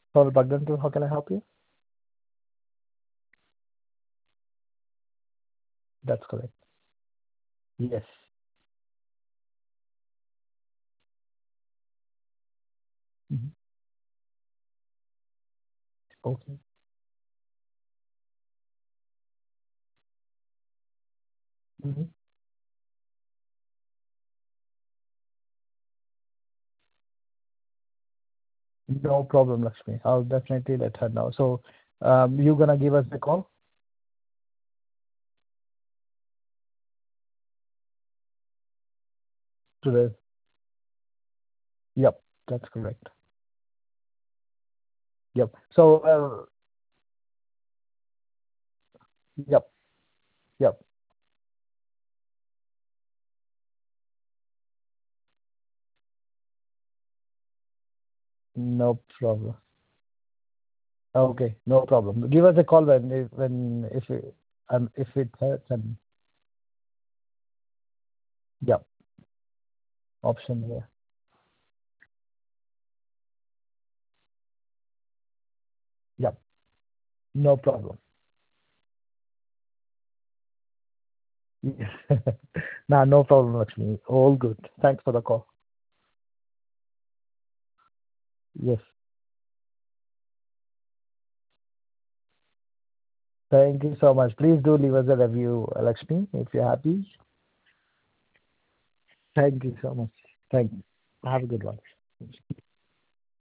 Sorry, Bhagwan, how can I help you? That's correct. Yes. Mhm. Okay. Mhm. No problem, Lakshmi. I'll definitely let her know. So, you gonna give us a call today? Yep, that's correct. Yep. So, yep, yep. No problem. Okay, no problem. Give us a call if it hurts and yep, option here. Yep, no problem. Yes. Nah, no problem, Lakshmi. All good. Thanks for the call. Yes. Thank you so much. Please do leave us a review, Lakshmi, if you're happy. Thank you so much. Thank you. Have a good one.